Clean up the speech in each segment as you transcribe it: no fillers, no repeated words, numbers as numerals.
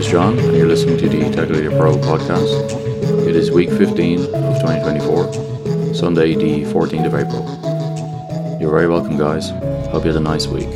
is John, and you're listening to the Tech Leader Pro podcast. It is week 15 of 2024, Sunday, the 14th of April. You're very welcome, guys. Hope you had a nice week.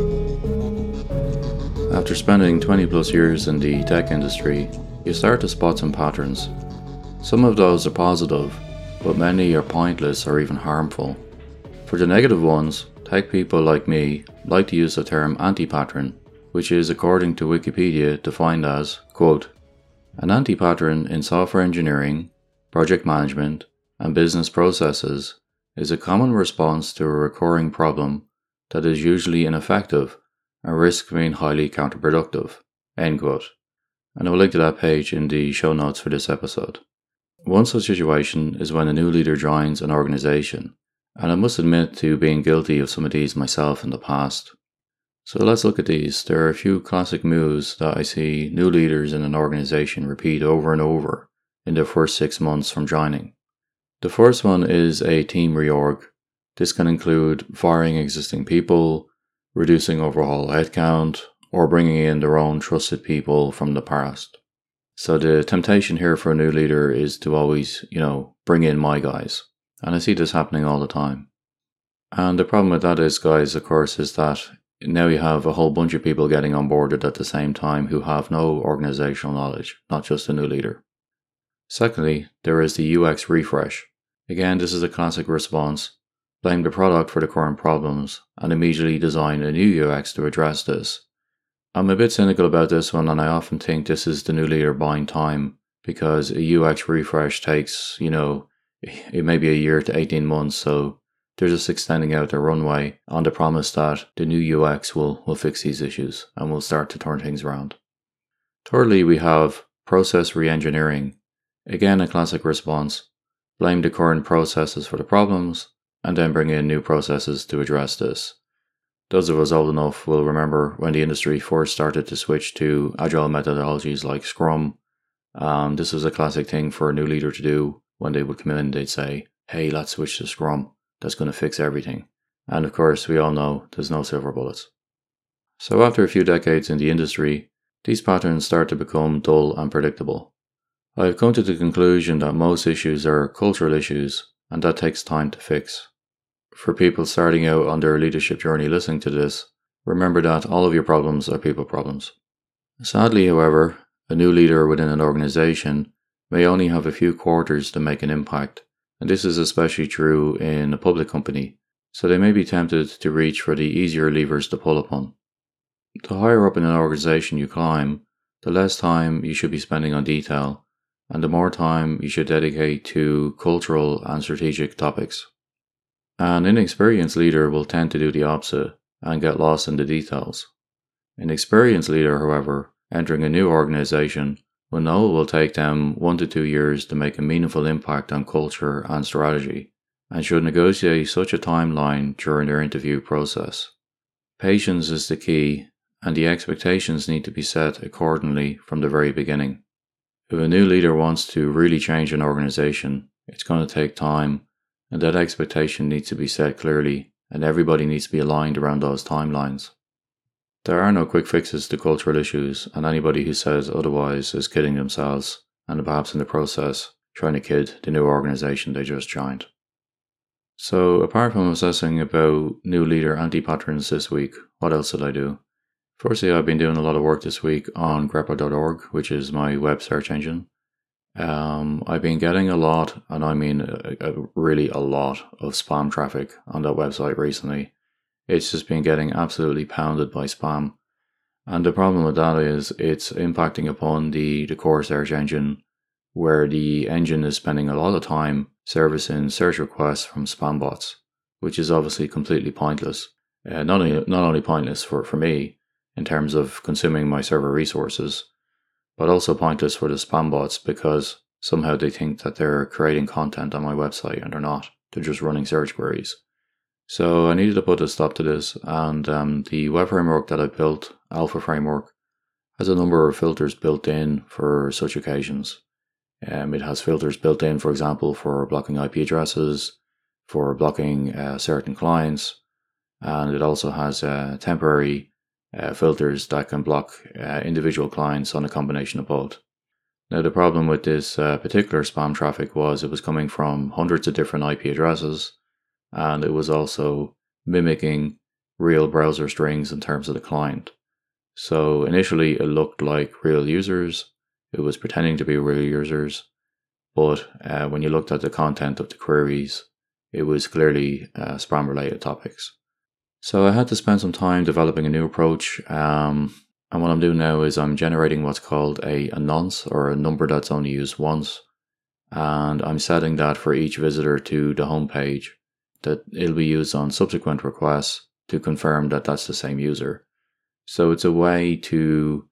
After spending 20 plus years in the tech industry, you start to spot some patterns. Some of those are positive, but many are pointless or even harmful. For the negative ones, tech people like me like to use the term anti-pattern, which is, according to Wikipedia, defined as, quote, an anti-pattern in software engineering, project management, and business processes is a common response to a recurring problem that is usually ineffective and risks being highly counterproductive, end quote. And I will link to that page in the show notes for this episode. One such situation is when a new leader joins an organization, and I must admit to being guilty of some of these myself in the past. So let's look at these. There are a few classic moves that I see new leaders in an organization repeat over and over in their first 6 months from joining. The first one is a team reorg. This can include firing existing people, reducing overall headcount, or bringing in their own trusted people from the past. So the temptation here for a new leader is to always, bring in my guys. And I see this happening all the time. And the problem with that is, guys, of course, is that now you have a whole bunch of people getting onboarded at the same time who have no organizational knowledge, not just a new leader. Secondly, there is the UX refresh. Again, this is a classic response. Blame the product for the current problems and immediately design a new UX to address this. I'm a bit cynical about this one, and I often think this is the new leader buying time, because a UX refresh takes, it may be a year to 18 months, so they're just extending out their runway on the promise that the new UX will fix these issues and will start to turn things around. Thirdly, we have process re-engineering. Again, a classic response. Blame the current processes for the problems and then bring in new processes to address this. Those of us old enough will remember when the industry first started to switch to agile methodologies like Scrum. This was a classic thing for a new leader to do. When they would come in, they'd say, hey, let's switch to Scrum. That's going to fix everything. And of course, we all know there's no silver bullets. So after a few decades in the industry, these patterns start to become dull and predictable. I've come to the conclusion that most issues are cultural issues, and that takes time to fix. For people starting out on their leadership journey listening to this, remember that all of your problems are people problems. Sadly, however, a new leader within an organization may only have a few quarters to make an impact, and this is especially true in a public company, so they may be tempted to reach for the easier levers to pull upon. The higher up in an organization you climb, the less time you should be spending on detail, and the more time you should dedicate to cultural and strategic topics. An inexperienced leader will tend to do the opposite and get lost in the details. An experienced leader, however, entering a new organization will know it will take them 1 to 2 years to make a meaningful impact on culture and strategy, and should negotiate such a timeline during their interview process. Patience is the key, and the expectations need to be set accordingly from the very beginning. If a new leader wants to really change an organization, it's going to take time, and that expectation needs to be set clearly, and everybody needs to be aligned around those timelines. There are no quick fixes to cultural issues, and anybody who says otherwise is kidding themselves, and perhaps in the process trying to kid the new organization they just joined. So, apart from obsessing about new leader anti-patterns this week, what else did I do? Firstly, I've been doing a lot of work this week on greppo.org, which is my web search engine. I've been getting a lot, and I mean really a lot, of spam traffic on that website recently. It's just been getting absolutely pounded by spam. And the problem with that is it's impacting upon the core search engine, where the engine is spending a lot of time servicing search requests from spam bots, which is obviously completely pointless. Not only pointless for me in terms of consuming my server resources, but also pointless for the spam bots because somehow they think that they're creating content on my website and they're not. They're just running search queries. So I needed to put a stop to this, and the web framework that I built, Alpha Framework, has a number of filters built in for such occasions. It has filters built in, for example, for blocking IP addresses, for blocking certain clients, and it also has temporary filters that can block individual clients on a combination of both. Now, the problem with this particular spam traffic was it was coming from hundreds of different IP addresses, and it was also mimicking real browser strings in terms of the client. So initially it looked like real users, it was pretending to be real users, but when you looked at the content of the queries, it was clearly spam related topics. So I had to spend some time developing a new approach, and what I'm doing now is I'm generating what's called a nonce, or a number that's only used once, and I'm setting that for each visitor to the home page, that it'll be used on subsequent requests to confirm that that's the same user. So it's a way to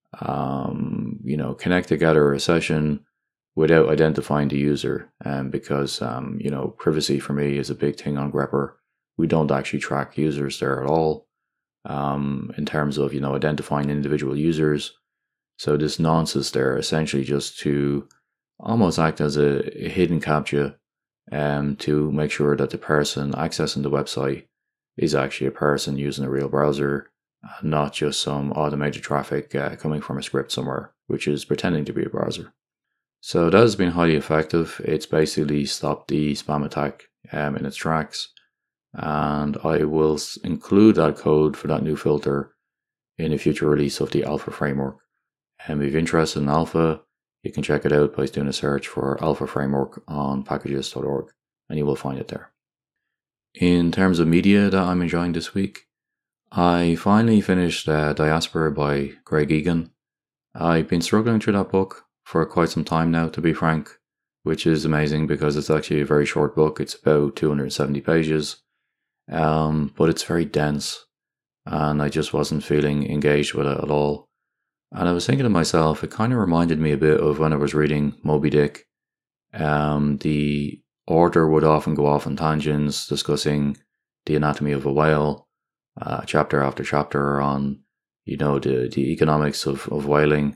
connect together a session without identifying the user, because privacy for me is a big thing on Grepper. We don't actually track users there at all, in terms of identifying individual users. So this nonce is there essentially just to almost act as a hidden captcha, to make sure that the person accessing the website is actually a person using a real browser, not just some automated traffic coming from a script somewhere, which is pretending to be a browser. So that has been highly effective. It's basically stopped the spam attack in its tracks, and I will include that code for that new filter in a future release of the Alpha framework. And if you're interested in Alpha, you can check it out by doing a search for Alpha framework on packages.org, and you will find it there. In terms of media that I'm enjoying this week, I finally finished Diaspora by Greg Egan. I've been struggling through that book for quite some time now, to be frank, which is amazing because it's actually a very short book. It's about 270 pages, but it's very dense, and I just wasn't feeling engaged with it at all. And I was thinking to myself, it kind of reminded me a bit of when I was reading Moby Dick. The author would often go off on tangents discussing the anatomy of a whale, chapter after chapter on, the economics of whaling,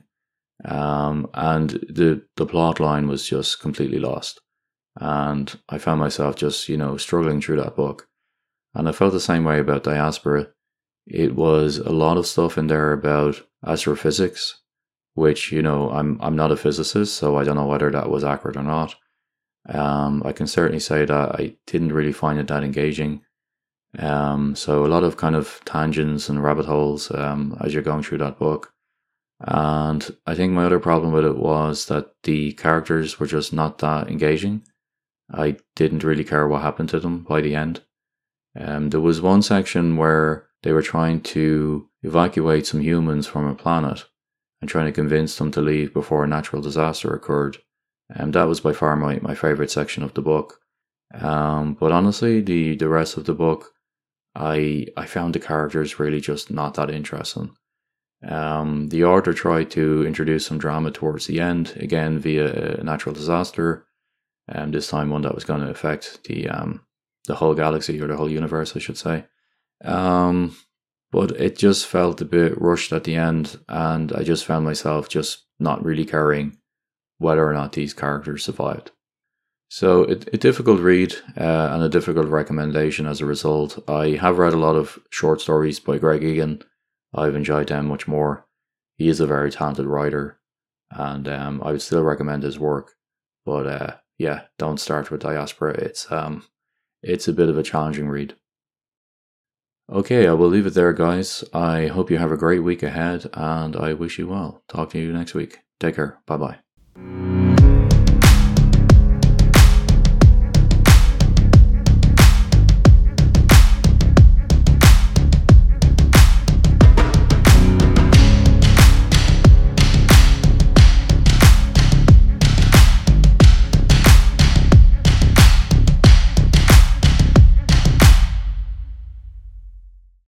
and the plot line was just completely lost. And I found myself just, struggling through that book. And I felt the same way about Diaspora. It was a lot of stuff in there about astrophysics, which, I'm not a physicist, so I don't know whether that was accurate or not. I can certainly say that I didn't really find it that engaging. So a lot of kind of tangents and rabbit holes as you're going through that book. And I think my other problem with it was that the characters were just not that engaging. I didn't really care what happened to them by the end. There was one section where they were trying to evacuate some humans from a planet and trying to convince them to leave before a natural disaster occurred. And that was by far my favourite section of the book. But honestly, the rest of the book, I found the characters really just not that interesting. The author tried to introduce some drama towards the end, again via a natural disaster, this time one that was going to affect the whole galaxy, or the whole universe, I should say. But it just felt a bit rushed at the end, and I just found myself just not really caring whether or not these characters survived. So a difficult read, and a difficult recommendation as a result. I have read a lot of short stories by Greg Egan. I've enjoyed them much more. He is a very talented writer, and I would still recommend his work. But don't start with Diaspora. It's a bit of a challenging read. Okay, I will leave it there, guys. I hope you have a great week ahead, and I wish you well. Talk to you next week. Take care. Bye-bye.